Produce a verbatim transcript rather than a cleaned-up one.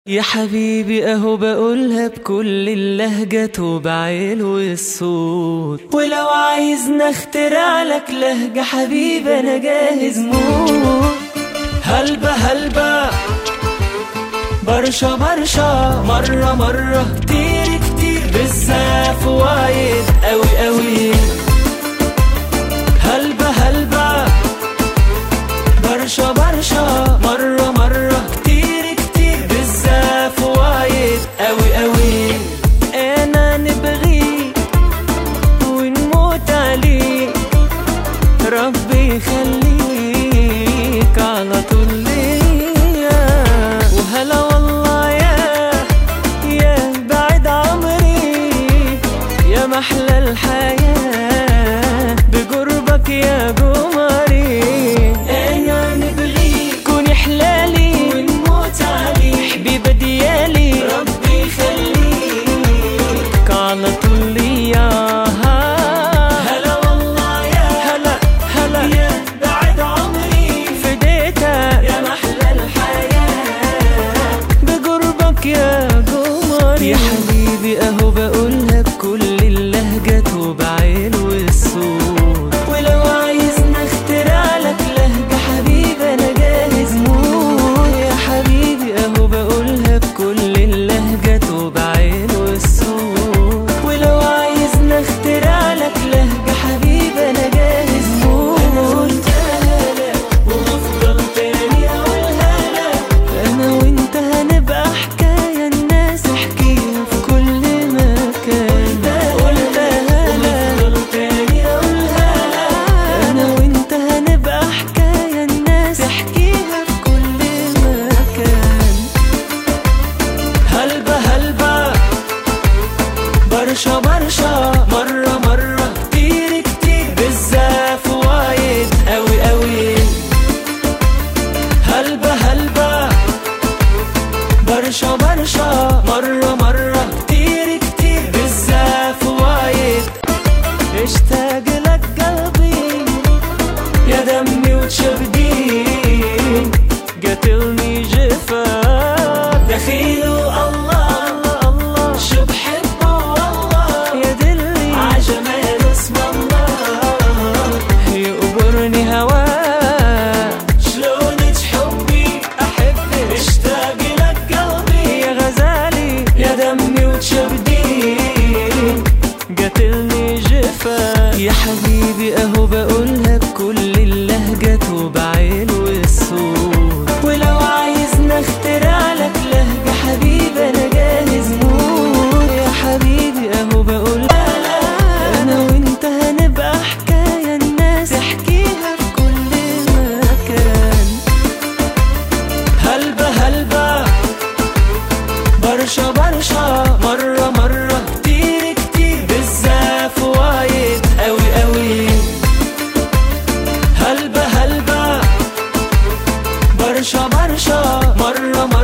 يا حبيبي اهو بقولها بكل اللهجة وبعيل والصوت، ولو عايزنا اخترع لك لهجة حبيبي انا جاهز موت. هلبة هلبة برشا برشا مرة مرة كتير كتير بالزاف وايد قوي قوي. هلبة هلبة برشا برشا مرة مرة كتير كتير بالزاف وايد قوي قوي. انا نبغي ونموت عليك ربي يخليك على طول ليا. وهلا والله يا يا بعد عمري يا محلى الحياة بقربك يا قمري. انا نبغي كوني حلالي ونموت عليك حبيبة ديالي ربي يخليك على طول ليا. هلا والله يا هلا هلا يا بعد عمري فديتك يا محلى الحياة بقربك يا قمري. يا حبيبي اهو بقولها بكل اللهجة وبعيل والصوت، ولو عايزنا اخترع لك لهجة حبيبي انا جاهز موت. يا حبيبي اهو بقولها بكل اللهجة وبعيل والصوت، ولو عايزنا اخترع لك لهجة حبيبي انا جاهز موت. وهفضل تاني اقولها لك انا وانت هنبقى حكاية الناس احكيها في كل مكان. قلتها لك تاني اقولها لك انا وانت هنبقى حكاية الناس احكيها في كل مكان. هلبة هلبة برشا برشا مرة مرة كتير كتير بالزاف وايد قوي قوي. هلبة هلبة برشا برشا مرة مرة كتير كتير بالزاف وايد. اشتاق لك قلبي يا دمي وتشبدين قتلني جفاك دخيله الله الله شو بحبه والله يا دلي عجمال اسم الله يقبرني هواك شلون تحبي احبك. اشتاق لك قلبي يا غزالي يا دمي وتشبدين قتلني جفاك. يا حبيبي اهو بقولها بكل اللهجة وبعيل والصوت، ولو عايزنا اخترع لك لهجة حبيبي انا جاهز موت. يا حبيبي اهو بقولها انا وانت هنبقى حكاية الناس احكيها في كل مكان. هلبة هلبة برشا برشا مرة مرة كتير كتير بالزاف وايد قوي قوي. هلبة هلبة برشا برشا مرة مرة